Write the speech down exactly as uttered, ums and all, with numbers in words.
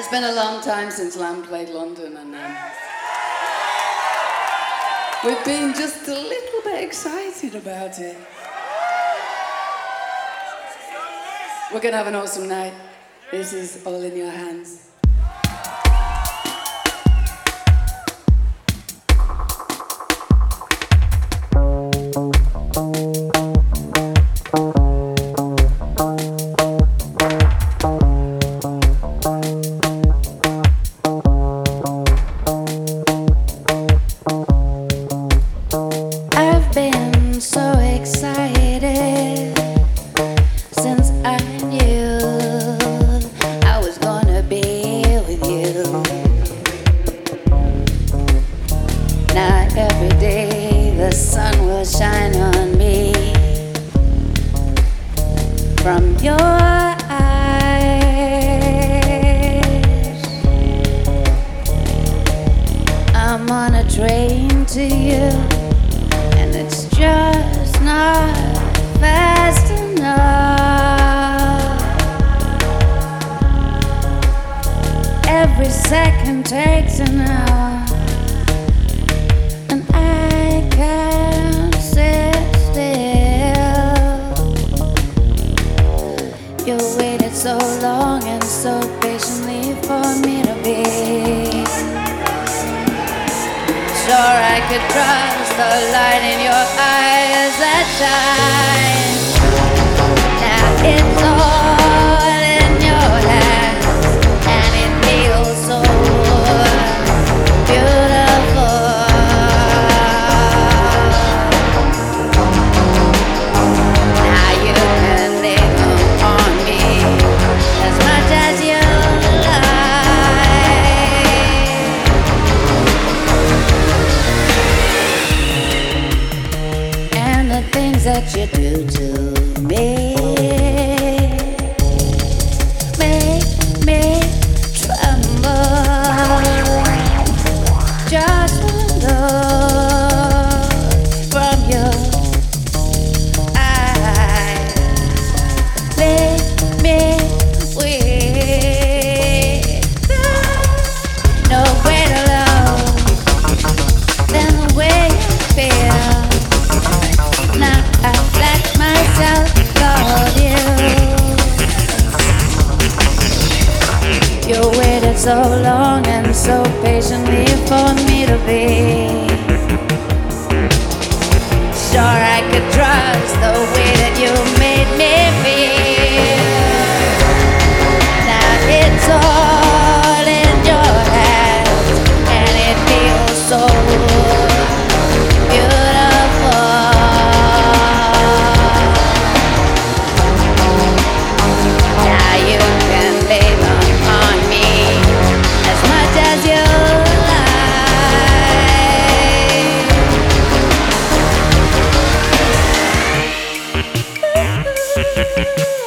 It's been a long time since Lamb played London, and um, we've been just a little bit excited about it. We're going to have an awesome night. This is All in Your Hands. I've been so excited since I knew I was gonna be with you. Now every day the sun will shine on me from your eyes. I'm on a train to you, and it's just not fast enough. Every second takes an hour, and I can't sit still. You waited so long and so patiently for me to be sure I could trust the light in your eyes that shine. Now it's all in your hands, and it feels so beautiful. Now you can leave them on me as much as you like. And the things that you do to me make me tremble. Just one look from your eyes make me weak. No greater love than the way you feel. Now I let myself love you. You waited so long and so patiently for me to be sure I could trust the way that you made me feel. Now it's all in your hands, and it feels so beautiful. Now you can lay them on me as much as you like.